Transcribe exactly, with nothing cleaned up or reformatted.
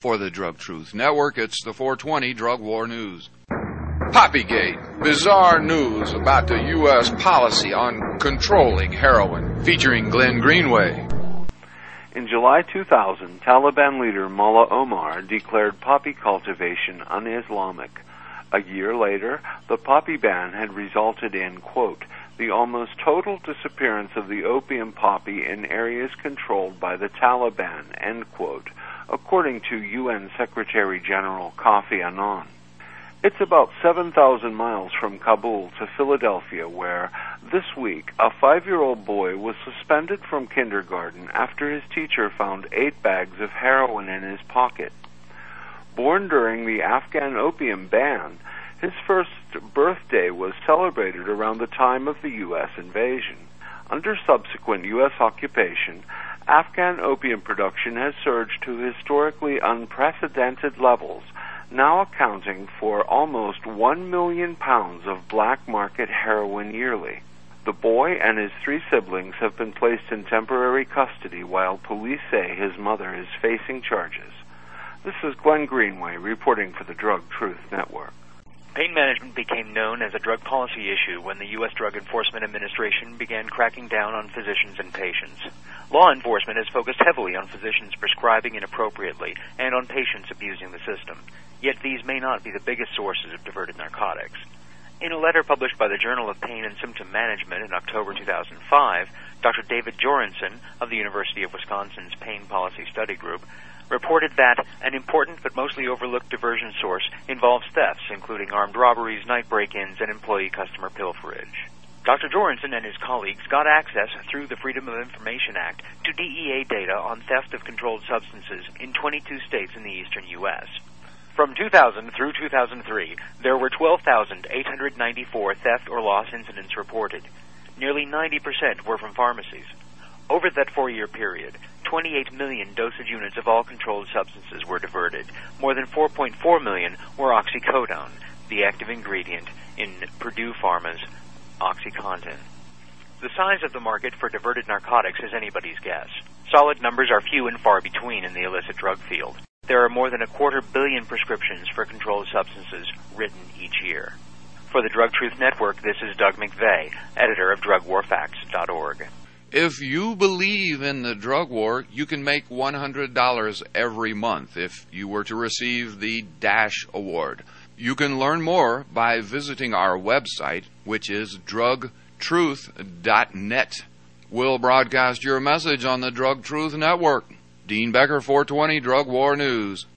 For the Drug Truth Network, it's the four twenty Drug War News. Poppygate, bizarre news about the U S policy on controlling heroin, featuring Glenn Greenway. In July two thousand, Taliban leader Mullah Omar declared poppy cultivation un-Islamic. A year later, the poppy ban had resulted in, quote, the almost total disappearance of the opium poppy in areas controlled by the Taliban, end quote, according to U N Secretary General Kofi Annan. It's about seven thousand miles from Kabul to Philadelphia, where, this week, a five-year-old boy was suspended from kindergarten after his teacher found eight bags of heroin in his pocket. Born during the Afghan opium ban, his first birthday was celebrated around the time of the U S invasion. Under subsequent U S occupation, Afghan opium production has surged to historically unprecedented levels, now accounting for almost one million pounds of black market heroin yearly. The boy and his three siblings have been placed in temporary custody while police say his mother is facing charges. This is Glenn Greenway reporting for the Drug Truth Network. Pain management became known as a drug policy issue when the U S Drug Enforcement Administration began cracking down on physicians and patients. Law enforcement has focused heavily on physicians prescribing inappropriately and on patients abusing the system. Yet these may not be the biggest sources of diverted narcotics. In a letter published by the Journal of Pain and Symptom Management in October two thousand five, Doctor David Jorensen of the University of Wisconsin's Pain Policy Study Group reported that an important but mostly overlooked diversion source involves thefts, including armed robberies, night break-ins, and employee customer pilferage. Doctor Jorensen and his colleagues got access through the Freedom of Information Act to D E A data on theft of controlled substances in twenty-two states in the eastern U S From two thousand through two thousand three, there were twelve thousand eight hundred ninety-four theft or loss incidents reported. Nearly ninety percent were from pharmacies. Over that four-year period, twenty-eight million dosage units of all controlled substances were diverted. More than four point four million were oxycodone, the active ingredient in Purdue Pharma's OxyContin. The size of the market for diverted narcotics is anybody's guess. Solid numbers are few and far between in the illicit drug field. There are more than a quarter billion prescriptions for controlled substances written each year. For the Drug Truth Network, this is Doug McVeigh, editor of drug war facts dot org. If you believe in the drug war, you can make one hundred dollars every month if you were to receive the DASH Award. You can learn more by visiting our website, which is drug truth dot net. We'll broadcast your message on the Drug Truth Network. Dean Becker, four twenty Drug War News.